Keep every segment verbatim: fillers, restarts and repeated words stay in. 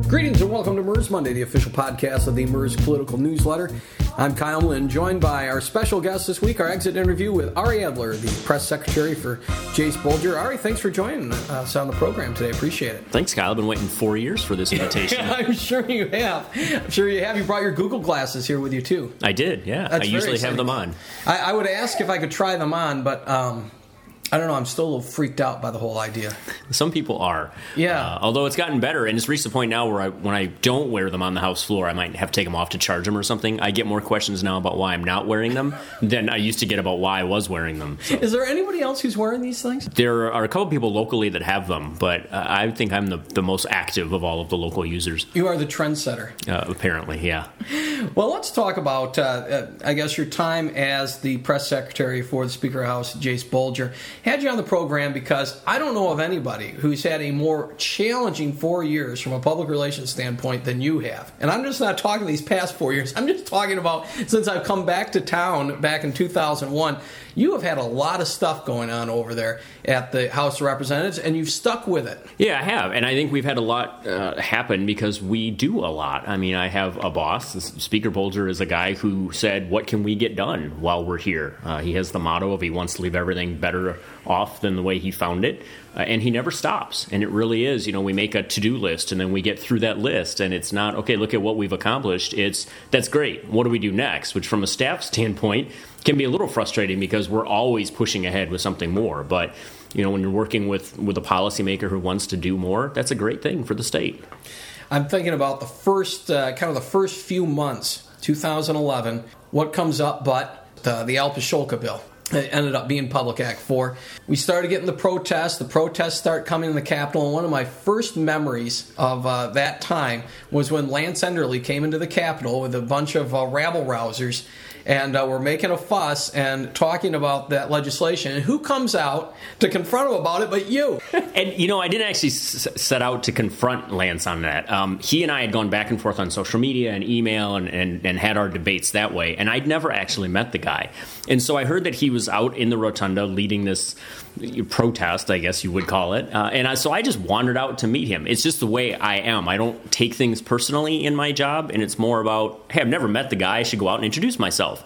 Greetings and welcome to MERS Monday, the official podcast of the MERS Political Newsletter. I'm Kyle Lynn, joined by our special guest this week, our exit interview with Ari Adler, the press secretary for Jase Bolger. Ari, thanks for joining us on the program today. Appreciate it. Thanks, Kyle. I've been waiting four years for this invitation. I'm sure you have. I'm sure you have. You brought your Google glasses here with you, too. I did, yeah. That's I usually exciting. have them on. I, I would ask if I could try them on, but um, I don't know. I'm still a little freaked out by the whole idea. Some people are. Yeah. Uh, although it's gotten better, and it's reached the point now where I, when I don't wear them on the house floor, I might have to take them off to charge them or something. I get more questions now about why I'm not wearing them than I used to get about why I was wearing them. So. Is there anybody else who's wearing these things? There are a couple people locally that have them, but uh, I think I'm the, the most active of all of the local users. You are the trendsetter. Uh, apparently, yeah. Well, let's talk about, uh, uh, I guess, your time as the press secretary for the Speaker of the House, Jase Bolger. Had you on the program because I don't know of anybody who's had a more challenging four years from a public relations standpoint than you have. And I'm just not talking these past four years. I'm just talking about since I've come back to town back in two thousand one. You have had a lot of stuff going on over there at the House of Representatives, and you've stuck with it. Yeah, I have. And I think we've had a lot uh, happen because we do a lot. I mean, I have a boss. Speaker Bolger is a guy who said, what can we get done while we're here? Uh, he has the motto of he wants to leave everything better off than the way he found it. Uh, and he never stops. And it really is, you know, we make a to-do list and then we get through that list and it's not, okay, look at what we've accomplished. It's, that's great. What do we do next? Which from a staff standpoint can be a little frustrating because we're always pushing ahead with something more. But, you know, when you're working with, with a policymaker who wants to do more, that's a great thing for the state. I'm thinking about the first, uh, kind of the first few months, two thousand eleven, what comes up but the, the Alpa-Sholka bill. It ended up being Public Act four. We started getting the protests. The protests start coming in the Capitol. And one of my first memories of uh, that time was when Lance Enderle came into the Capitol with a bunch of uh, rabble-rousers. And uh, we're making a fuss and talking about that legislation. And who comes out to confront him about it but you? And, you know, I didn't actually s- set out to confront Lance on that. Um, he and I had gone back and forth on social media and email and, and, and had our debates that way. And I'd never actually met the guy. And so I heard that he was out in the rotunda leading this protest, I guess you would call it. Uh, and I, so I just wandered out to meet him. It's just the way I am. I don't take things personally in my job. And it's more about, hey, I've never met the guy. I should go out and introduce myself.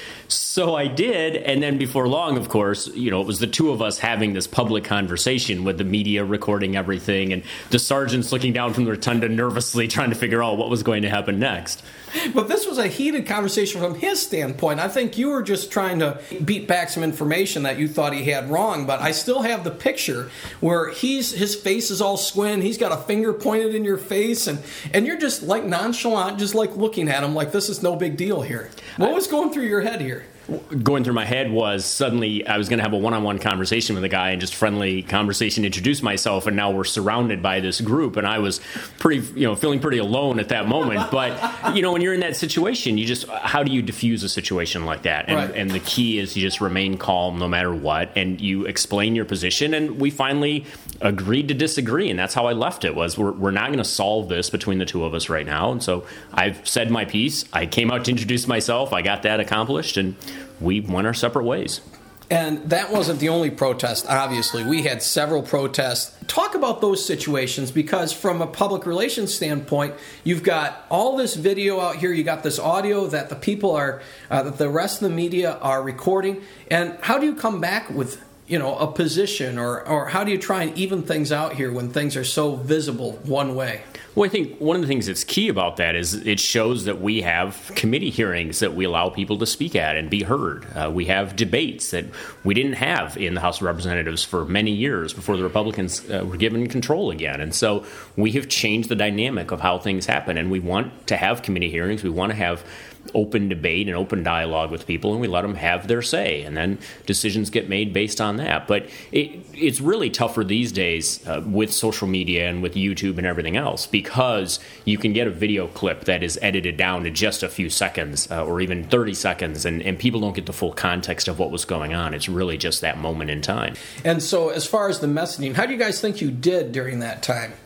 So I did, and then before long, of course, you know, it was the two of us having this public conversation with the media recording everything, and the sergeants looking down from the rotunda nervously trying to figure out what was going to happen next. But this was a heated conversation from his standpoint. I think you were just trying to beat back some information that you thought he had wrong, but I still have the picture where he's his face is all squint, he's got a finger pointed in your face, and, and you're just like nonchalant, just like looking at him like this is no big deal here. What was going through your head here? Going through my head was suddenly I was going to have a one-on-one conversation with a guy and just friendly conversation, introduce myself, and now we're surrounded by this group, and I was pretty, you know, feeling pretty alone at that moment. But, you know, when you're in that situation, you just, how do you diffuse a situation like that? And, right. and the key is you just remain calm no matter what, and you explain your position, and we finally agreed to disagree, and that's how I left it, was we're, we're not going to solve this between the two of us right now. And so I've said my piece. I came out to introduce myself. I got that accomplished, and we went our separate ways. And that wasn't the only protest, obviously. We had several protests. Talk about those situations, because from a public relations standpoint, you've got all this video out here, you got this audio that the people are, uh, that the rest of the media are recording. And how do you come back with, you know, a position, or, or how do you try and even things out here when things are so visible one way? Well, I think one of the things that's key about that is it shows that we have committee hearings that we allow people to speak at and be heard. Uh, we have debates that we didn't have in the House of Representatives for many years before the Republicans uh, were given control again. And so we have changed the dynamic of how things happen. And we want to have committee hearings. We want to have open debate and open dialogue with people, and we let them have their say, and then decisions get made based on that. But it, it's really tougher these days uh, with social media and with YouTube and everything else, because you can get a video clip that is edited down to just a few seconds uh, or even thirty seconds, and, and people don't get the full context of what was going on. It's really just that moment in time. And so as far as the messaging, how do you guys think you did during that time?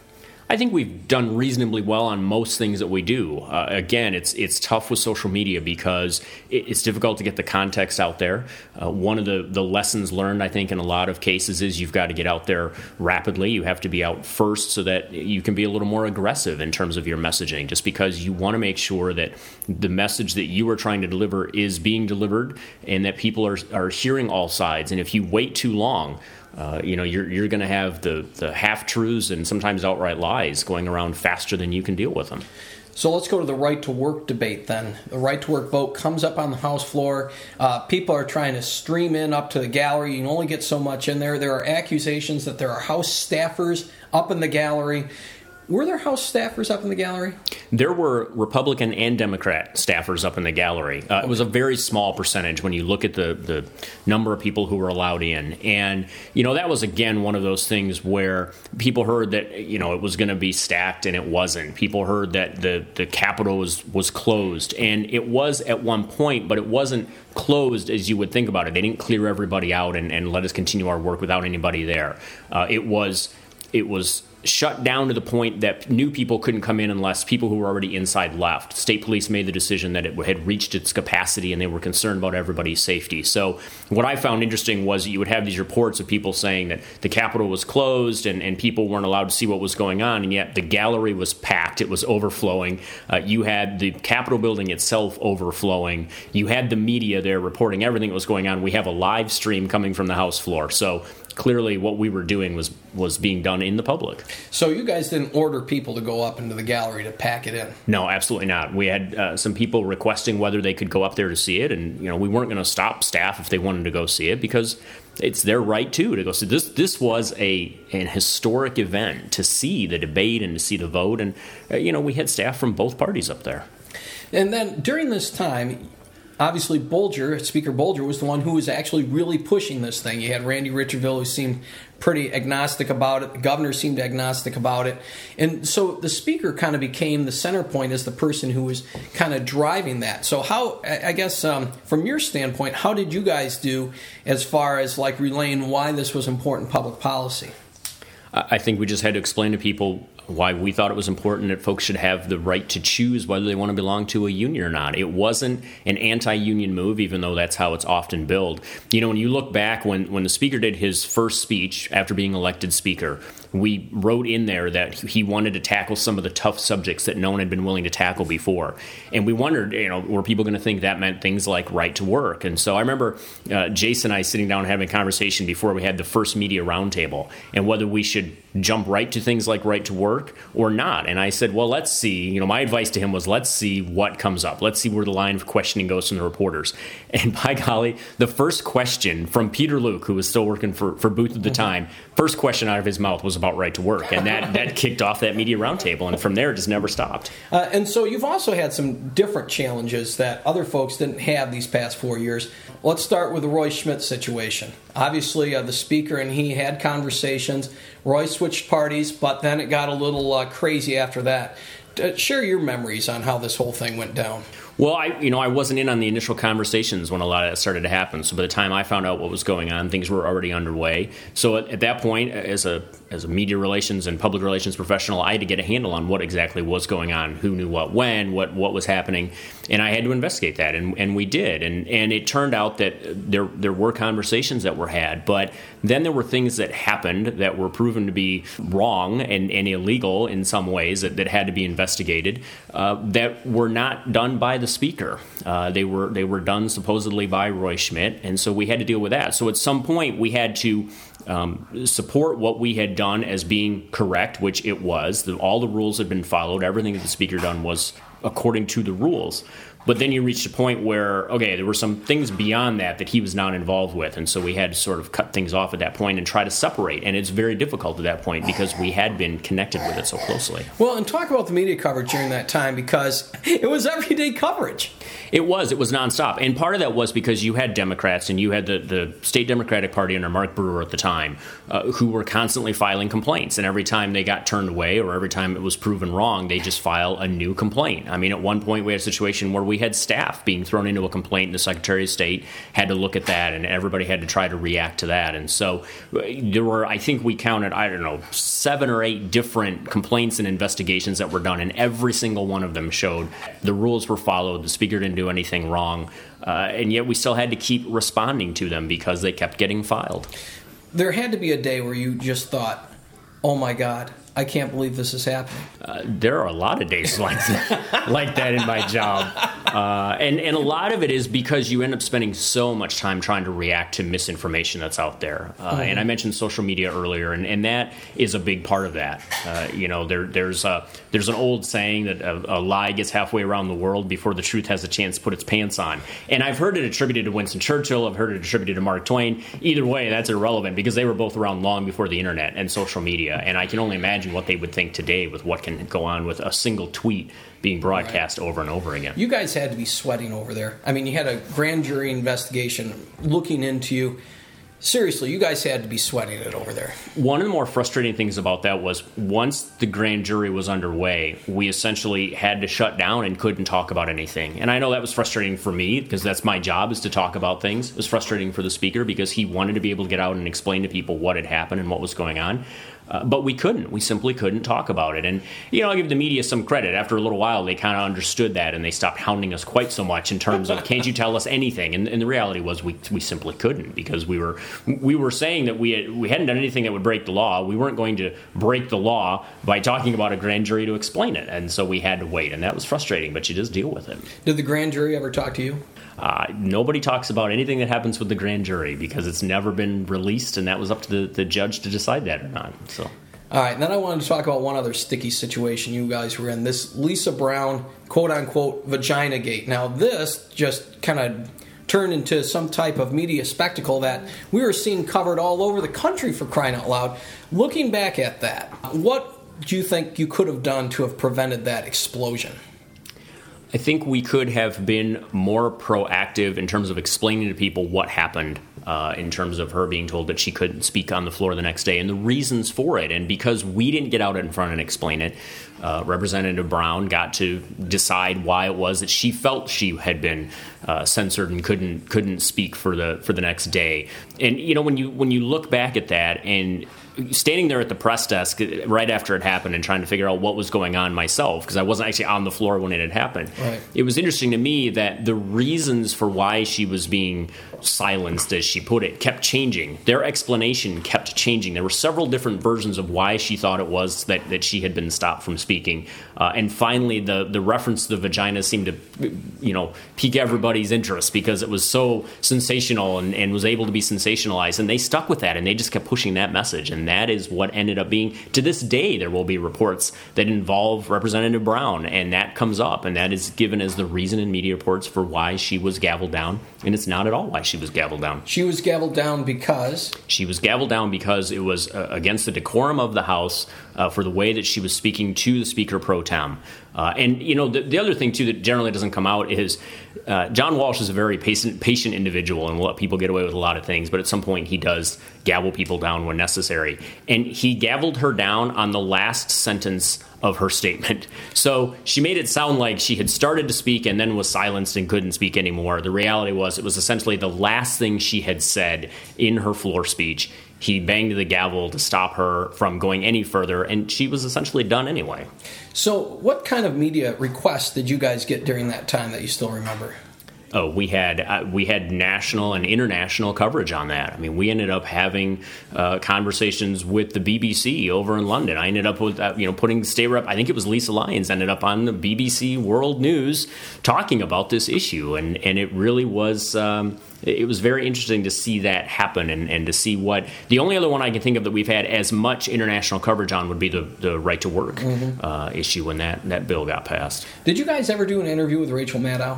I think we've done reasonably well on most things that we do. Uh, again, it's it's tough with social media because it, it's difficult to get the context out there. Uh, one of the, the lessons learned, I think, in a lot of cases is you've got to get out there rapidly. You have to be out first so that you can be a little more aggressive in terms of your messaging, just because you want to make sure that the message that you are trying to deliver is being delivered and that people are, are hearing all sides. And if you wait too long, Uh, you know, you're you're going to have the, the half-truths and sometimes outright lies going around faster than you can deal with them. So let's go to the right to work debate then. The right to work vote comes up on the House floor. Uh, people are trying to stream in up to the gallery. You can only get so much in there. There are accusations that there are House staffers up in the gallery. Were there House staffers up in the gallery? There were Republican and Democrat staffers up in the gallery. Uh, it was a very small percentage when you look at the, the number of people who were allowed in. And, you know, that was, again, one of those things where people heard that, you know, it was going to be stacked and it wasn't. People heard that the, the Capitol was, was closed. And it was at one point, but it wasn't closed as you would think about it. They didn't clear everybody out and, and let us continue our work without anybody there. Uh, it was it was... shut down to the point that new people couldn't come in unless people who were already inside left. State police made the decision that it had reached its capacity and they were concerned about everybody's safety. So what I found interesting was you would have these reports of people saying that the Capitol was closed and, and people weren't allowed to see what was going on, and yet the gallery was packed. It was overflowing. Uh, you had the Capitol building itself overflowing. You had the media there reporting everything that was going on. We have a live stream coming from the House floor. So clearly what we were doing was was being done in the public. So you guys didn't order people to go up into the gallery to pack it in? No, absolutely not. We had uh, some people requesting whether they could go up there to see it, and you know we weren't going to stop staff if they wanted to go see it because it's their right too to go see this. This was a an historic event to see the debate and to see the vote, and uh, you know we had staff from both parties up there. And then during this time, obviously, Bolger, Speaker Bolger, was the one who was actually really pushing this thing. You had Randy Richardville, who seemed pretty agnostic about it. The governor seemed agnostic about it. And so the Speaker kind of became the center point as the person who was kind of driving that. So how, I guess, um, from your standpoint, how did you guys do as far as, like, relaying why this was important public policy? I think we just had to explain to people why we thought it was important that folks should have the right to choose whether they want to belong to a union or not. It wasn't an anti-union move, even though that's how it's often billed. You know, when you look back, when, when the Speaker did his first speech after being elected Speaker, we wrote in there that he wanted to tackle some of the tough subjects that no one had been willing to tackle before. And we wondered, you know, were people going to think that meant things like right to work? And so I remember uh, Jason and I sitting down and having a conversation before we had the first media roundtable and whether we should jump right to things like right to work or not. And I said, well, let's see. You know, my advice to him was, let's see what comes up. Let's see where the line of questioning goes from the reporters. And by golly, the first question from Peter Luke, who was still working for, for Booth at the time, first question out of his mouth was about right to work. And that, that kicked off that media roundtable. And from there, it just never stopped. Uh, and so you've also had some different challenges that other folks didn't have these past four years. Let's start with the Roy Schmidt situation. Obviously, uh, the Speaker and he had conversations. Roy switched parties, but then it got a little uh, crazy after that. Uh, share your memories on how this whole thing went down. Well, I, you know, I wasn't in on the initial conversations when a lot of that started to happen. So by the time I found out what was going on, things were already underway. So at, at that point, as a as a media relations and public relations professional, I had to get a handle on what exactly was going on, who knew what when, what what was happening, and I had to investigate that, and, and we did. And and it turned out that there there were conversations that were had, but then there were things that happened that were proven to be wrong and, and illegal in some ways that, that had to be investigated uh, that were not done by the Speaker. Uh, they were they were done supposedly by Roy Schmidt, and so we had to deal with that. So at some point we had to um, support what we had done as being correct, which it was. The, all the rules had been followed. Everything that the Speaker done was according to the rules. But then you reached a point where, okay, there were some things beyond that that he was not involved with, and so we had to sort of cut things off at that point and try to separate. And it's very difficult at that point because we had been connected with it so closely. Well, and talk about the media coverage during that time, because it was everyday coverage. It was. It was nonstop. And part of that was because you had Democrats, and you had the, the state Democratic Party under Mark Brewer at the time, uh, who were constantly filing complaints. And every time they got turned away or every time it was proven wrong, they just file a new complaint. I mean, at one point we had a situation where we had staff being thrown into a complaint, and the Secretary of State had to look at that, and everybody had to try to react to that. And so there were, I think we counted, I don't know, seven or eight different complaints and investigations that were done, and every single one of them showed the rules were followed, the Speaker didn't do anything wrong, uh, and yet we still had to keep responding to them because they kept getting filed. There had to be a day where you just thought, oh my God, I can't believe this is happening. Uh, there are a lot of days like that, like that in my job. Uh, and, and a lot of it is because you end up spending so much time trying to react to misinformation that's out there. Uh, mm-hmm. And I mentioned social media earlier, and, and that is a big part of that. Uh, you know, there, there's a, there's an old saying that a, a lie gets halfway around the world before the truth has a chance to put its pants on. And I've heard it attributed to Winston Churchill. I've heard it attributed to Mark Twain. Either way, that's irrelevant because they were both around long before the internet and social media. And I can only imagine what they would think today with what can go on with a single tweet being broadcast right. over and over again. You guys had to be sweating over there. I mean, you had a grand jury investigation looking into you. Seriously, you guys had to be sweating it over there. One of the more frustrating things about that was once the grand jury was underway, we essentially had to shut down and couldn't talk about anything. And I know that was frustrating for me because that's my job is to talk about things. It was frustrating for the Speaker because he wanted to be able to get out and explain to people what had happened and what was going on. Uh, but we couldn't. We simply couldn't talk about it. And, you know, I'll give the media some credit. After a little while, they kind of understood that, and they stopped hounding us quite so much in terms of, can't you tell us anything? And, and the reality was we we simply couldn't because we were we were saying that we, had, we hadn't done anything that would break the law. We weren't going to break the law by talking about a grand jury to explain it. And so we had to wait, and that was frustrating, but you just deal with it. Did the grand jury ever talk to you? Uh, nobody talks about anything that happens with the grand jury because it's never been released, and that was up to the, the judge to decide that or not. So, all right, and then I wanted to talk about one other sticky situation you guys were in, this Lisa Brown, quote-unquote, vagina gate. Now, this just kind of turned into some type of media spectacle that we were seeing covered all over the country, for crying out loud. Looking back at that, what do you think you could have done to have prevented that explosion? I think we could have been more proactive in terms of explaining to people what happened uh, in terms of her being told that she couldn't speak on the floor the next day and the reasons for it. And because we didn't get out in front and explain it, uh, Representative Brown got to decide why it was that she felt she had been uh, censored and couldn't couldn't speak for the for the next day. And you know, when you when you look back at that and standing there at the press desk right after it happened and trying to figure out what was going on myself, because I wasn't actually on the floor when it had happened. Right. It was interesting to me that the reasons for why she was being silenced, as she put it, kept changing. Their explanation kept changing. There were several different versions of why she thought it was that, that she had been stopped from speaking. Uh, and finally, the, the reference to the vagina seemed to, you know, pique everybody's interest because it was so sensational and, and was able to be sensationalized. And they stuck with that, and they just kept pushing that message. And that is what ended up being, to this day, there will be reports that involve Representative Brown, and that comes up, and that is given as the reason in media reports for why she was gavelled down, and it's not at all why she was gavelled down. She was gavelled down because? She was gavelled down because it was uh, against the decorum of the House uh, for the way that she was speaking to the Speaker pro tem. Uh, and, you know, the, the other thing, too, that generally doesn't come out is uh, John Walsh is a very patient, patient individual and will let people get away with a lot of things. But at some point, he does gavel people down when necessary. And he gavelled her down on the last sentence of her statement. So she made it sound like she had started to speak and then was silenced and couldn't speak anymore. The reality was it was essentially the last thing she had said in her floor speech. He banged the gavel to stop her from going any further, and she was essentially done anyway. So what kind of media requests did you guys get during that time that you still remember? Oh, we had uh, we had national and international coverage on that. I mean, we ended up having uh, conversations with the B B C over in London. I ended up with uh, you know putting state rep. I think it was Lisa Lyons ended up on the B B C World News talking about this issue, and and it really was. Um, It was very interesting to see that happen and, and to see what the only other one I can think of that we've had as much international coverage on would be the, the right to work mm-hmm. uh, issue when that, that bill got passed. Did you guys ever do an interview with Rachel Maddow?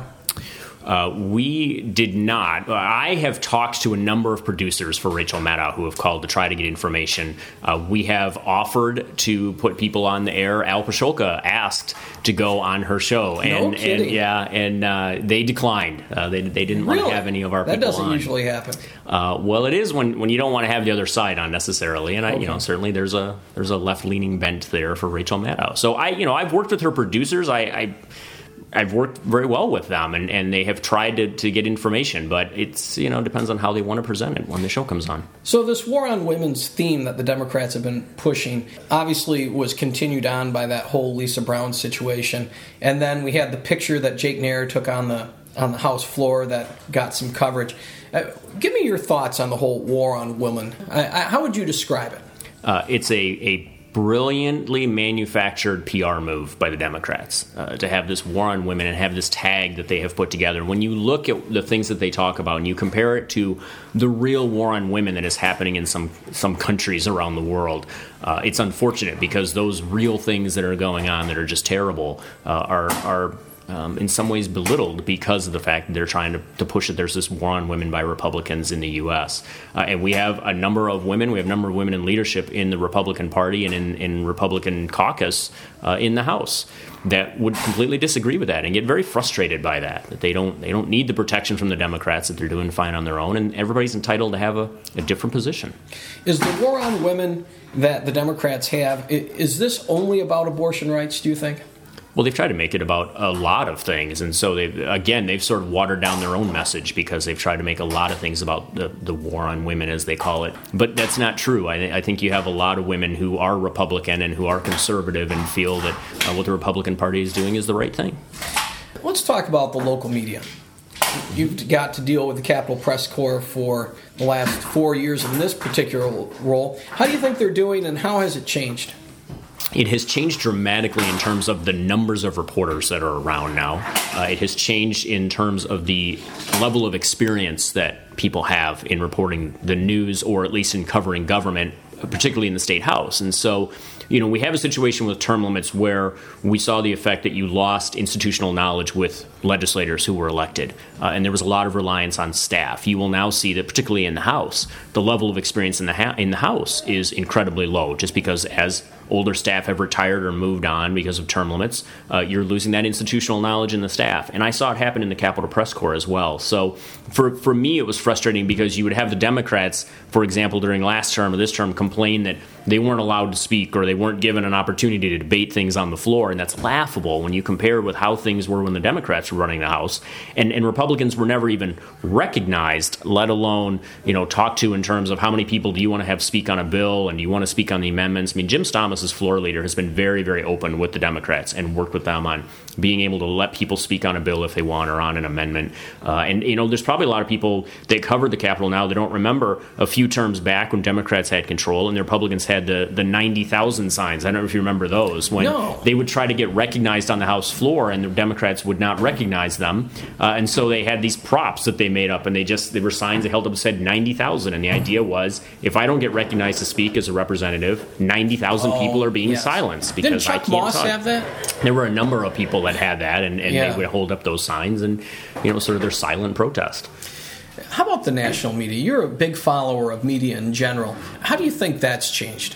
Uh, we did not. I have talked to a number of producers for Rachel Maddow who have called to try to get information. Uh, we have offered to put people on the air. Al Pasholka asked to go on her show, and, no kidding. and yeah, and uh, they declined. Uh, they they didn't really? want to have any of our that people on. That doesn't usually happen. Uh, well, it is when, when you don't want to have the other side on necessarily, and I, okay. you know, certainly there's a there's a left leaning bent there for Rachel Maddow. So I, you know, I've worked with her producers. I. I I've worked very well with them, and, and they have tried to, to get information, but it's, you know, depends on how they want to present it when the show comes on. So this war on women's theme that the Democrats have been pushing obviously was continued on by that whole Lisa Brown situation, and then we had the picture that Jake Neher took on the on the House floor that got some coverage. Uh, give me your thoughts on the whole war on women. I, I, how would you describe it? Uh, it's a, a brilliantly manufactured P R move by the Democrats uh, to have this war on women and have this tag that they have put together. When you look at the things that they talk about and you compare it to the real war on women that is happening in some some countries around the world, uh, it's unfortunate because those real things that are going on that are just terrible uh, are are Um, in some ways belittled because of the fact that they're trying to, to push it. There's this war on women by Republicans in the U S Uh, and we have a number of women, we have a number of women in leadership in the Republican Party and in, in Republican caucus uh, in the House that would completely disagree with that and get very frustrated by that, that they don't they don't need the protection from the Democrats, that they're doing fine on their own, and everybody's entitled to have a, a different position. Is the war on women that the Democrats have, is this only about abortion rights, do you think? Well, they've tried to make it about a lot of things, and so they've again they've sort of watered down their own message because they've tried to make a lot of things about the, the war on women, as they call it. But that's not true. I, I think you have a lot of women who are Republican and who are conservative and feel that uh, what the Republican Party is doing is the right thing. Let's talk about the local media. You've got to deal with the Capitol Press Corps for the last four years in this particular role. How do you think they're doing, and how has it changed? It has changed dramatically in terms of the numbers of reporters that are around now. Uh, it has changed in terms of the level of experience that people have in reporting the news, or at least in covering government, particularly in the state house. And so, you know, we have a situation with term limits where we saw the effect that you lost institutional knowledge with legislators who were elected, uh, and there was a lot of reliance on staff. You will now see that, particularly in the House, the level of experience in the ha- in the House is incredibly low, just because as older staff have retired or moved on because of term limits, uh, you're losing that institutional knowledge in the staff. And I saw it happen in the Capitol Press Corps as well. So for for me, it was frustrating because you would have the Democrats, for example, during last term or this term, complain that they weren't allowed to speak or they weren't given an opportunity to debate things on the floor. And that's laughable when you compare with how things were when the Democrats were running the House. And, and Republicans were never even recognized, let alone, you know, talked to in terms of how many people do you want to have speak on a bill and do you want to speak on the amendments. I mean, Jim Thomas's floor leader has been very, very open with the Democrats and worked with them on being able to let people speak on a bill if they want or on an amendment. Uh, and, you know, there's probably a lot of people that covered the Capitol now that don't remember a few terms back when Democrats had control and the Republicans had the, the ninety thousand signs. I don't know if you remember those, when no. they would try to get recognized on the House floor and the Democrats would not recognize them. Uh, and so they had these props that they made up, and they just, they were signs that held up and said ninety thousand. And the idea was, if I don't get recognized to speak as a representative, ninety thousand oh, people are being yes. silenced because Didn't Chuck I can't Moss talk. have that? There were a number of people that had that, and, and yeah. they would hold up those signs and, you know, sort of their silent protest. How about the national media? You're a big follower of media in general. How do you think that's changed?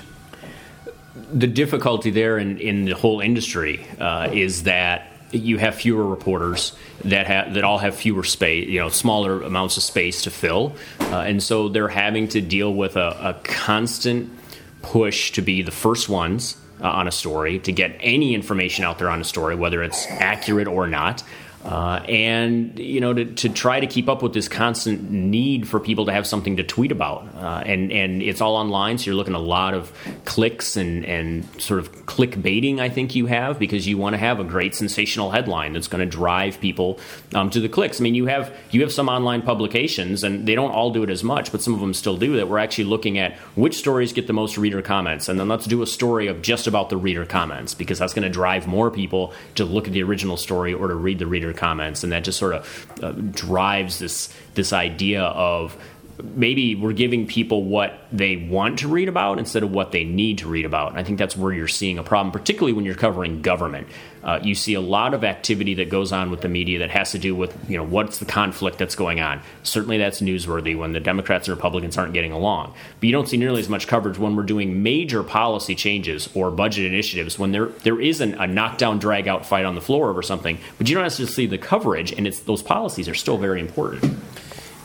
The difficulty there in, in the whole industry uh, is that you have fewer reporters that have that all have fewer space, you know, smaller amounts of space to fill, uh, and so they're having to deal with a, a constant push to be the first ones uh, on a story, to get any information out there on a story, whether it's accurate or not. Uh, and, you know, to, to try to keep up with this constant need for people to have something to tweet about. Uh, and, and it's all online, so you're looking at a lot of clicks and, and sort of clickbaiting, I think you have, because you want to have a great sensational headline that's going to drive people um, to the clicks. I mean, you have you have some online publications, and they don't all do it as much, but some of them still do, that we're actually looking at which stories get the most reader comments, and then let's do a story of just about the reader comments, because that's going to drive more people to look at the original story or to read the reader comments, and that just sort of uh, drives this this idea of maybe we're giving people what they want to read about instead of what they need to read about. And I think that's where you're seeing a problem, particularly when you're covering government. Uh, you see a lot of activity that goes on with the media that has to do with, you know, what's the conflict that's going on. Certainly that's newsworthy when the Democrats and Republicans aren't getting along. But you don't see nearly as much coverage when we're doing major policy changes or budget initiatives, when there there isn't a knockdown, drag-out fight on the floor over something. But you don't necessarily see the coverage, and it's those policies are still very important.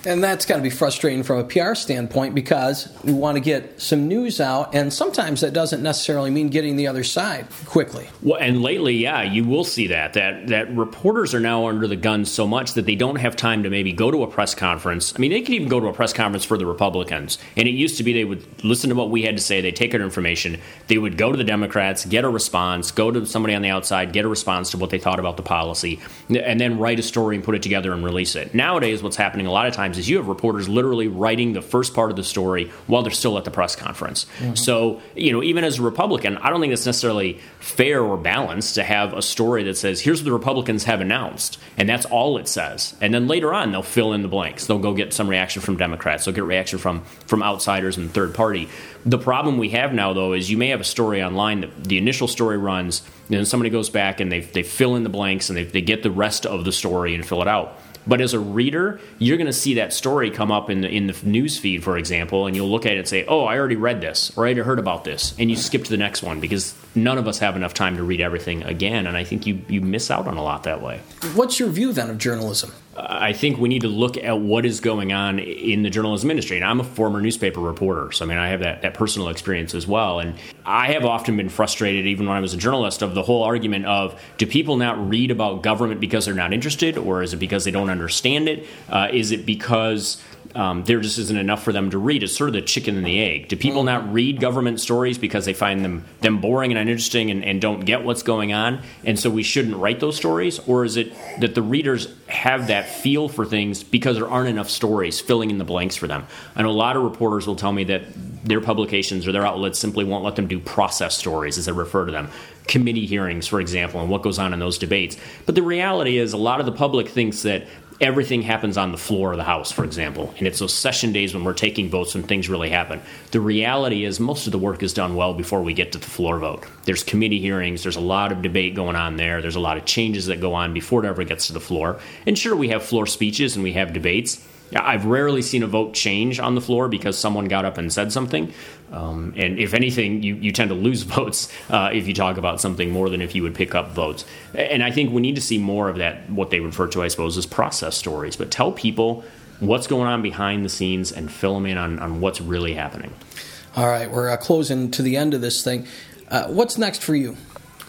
And that's got to be frustrating from a P R standpoint because we want to get some news out, and sometimes that doesn't necessarily mean getting the other side quickly. Well, and lately, yeah, you will see that, that that reporters are now under the gun so much that they don't have time to maybe go to a press conference. I mean, they could even go to a press conference for the Republicans, and it used to be they would listen to what we had to say, they'd take our information, they would go to the Democrats, get a response, go to somebody on the outside, get a response to what they thought about the policy, and then write a story and put it together and release it. Nowadays, what's happening a lot of times is you have reporters literally writing the first part of the story while they're still at the press conference. Mm-hmm. So, you know, even as a Republican, I don't think it's necessarily fair or balanced to have a story that says, here's what the Republicans have announced, and that's all it says. And then later on, they'll fill in the blanks. They'll go get some reaction from Democrats. They'll get reaction from, from outsiders and third party. The problem we have now, though, is you may have a story online that the initial story runs, and then somebody goes back and they they fill in the blanks and they, they get the rest of the story and fill it out. But as a reader, you're going to see that story come up in the in the news feed, for example, and you'll look at it and say, oh, I already read this, or I already heard about this, and you skip to the next one because none of us have enough time to read everything again, and I think you, you miss out on a lot that way. What's your view, then, of journalism? I think we need to look at what is going on in the journalism industry. And I'm a former newspaper reporter, so I mean, I have that, that personal experience as well. And I have often been frustrated, even when I was a journalist, of the whole argument of, do people not read about government because they're not interested, or is it because they don't understand it? Uh, is it because Um, there just isn't enough for them to read? It's sort of the chicken and the egg. Do people not read government stories because they find them, them boring and uninteresting and, and don't get what's going on, and so we shouldn't write those stories? Or is it that the readers have that feel for things because there aren't enough stories filling in the blanks for them? I know a lot of reporters will tell me that their publications or their outlets simply won't let them do process stories, as they refer to them. Committee hearings, for example, and what goes on in those debates. But the reality is a lot of the public thinks that everything happens on the floor of the House, for example, and it's those session days when we're taking votes when things really happen. The reality is most of the work is done well before we get to the floor vote. There's committee hearings, there's a lot of debate going on there, there's a lot of changes that go on before it ever gets to the floor. And sure, we have floor speeches and we have debates. I've rarely seen a vote change on the floor because someone got up and said something. Um, and if anything, you, you tend to lose votes uh, if you talk about something more than if you would pick up votes. And I think we need to see more of that, what they refer to, I suppose, as process stories. But tell people what's going on behind the scenes and fill them in on, on what's really happening. All right, we're uh, closing to the end of this thing. Uh, what's next for you?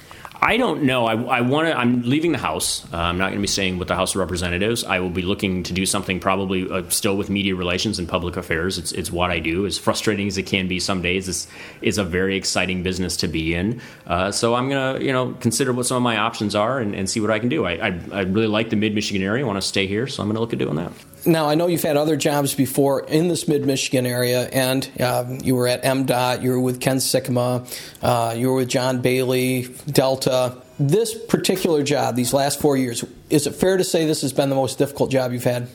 I don't know. I, I want to. I'm leaving the House. Uh, I'm not going to be staying with the House of Representatives. I will be looking to do something probably uh, still with media relations and public affairs. It's it's what I do. As frustrating as it can be some days, this is a very exciting business to be in. Uh, so I'm going to you know consider what some of my options are and, and see what I can do. I, I I really like the Mid-Michigan area. I want to stay here, so I'm going to look at doing that. Now, I know you've had other jobs before in this mid-Michigan area, and um, you were at M DOT, you were with Ken Sikkema, uh, you were with John Bailey, Delta. This particular job, these last four years, is it fair to say this has been the most difficult job you've had?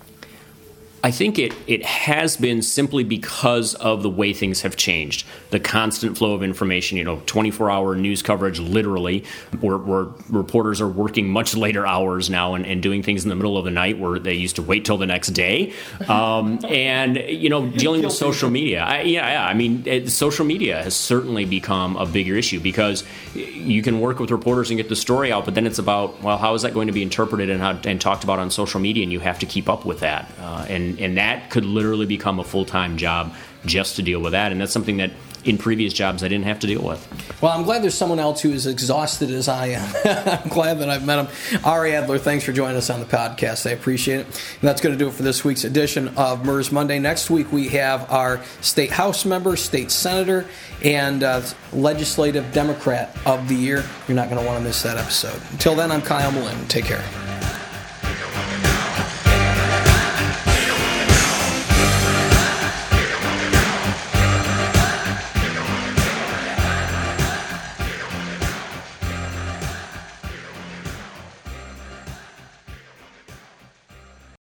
I think it, it has been simply because of the way things have changed. The constant flow of information, you know, twenty-four hour news coverage, literally, where, where reporters are working much later hours now and, and doing things in the middle of the night where they used to wait till the next day. Um, and, you know, dealing with social media. I, yeah, yeah, I mean, it, social media has certainly become a bigger issue because you can work with reporters and get the story out, but then it's about, well, how is that going to be interpreted and, how, and talked about on social media, and you have to keep up with that. Uh, and And that could literally become a full-time job just to deal with that. And that's something that in previous jobs I didn't have to deal with. Well, I'm glad there's someone else who is exhausted as I am. I'm glad that I've met him. Ari Adler, thanks for joining us on the podcast. I appreciate it. And that's going to do it for this week's edition of M E R S Monday. Next week we have our state House member, state senator, and uh, legislative Democrat of the year. You're not going to want to miss that episode. Until then, I'm Kyle Malin. Take care.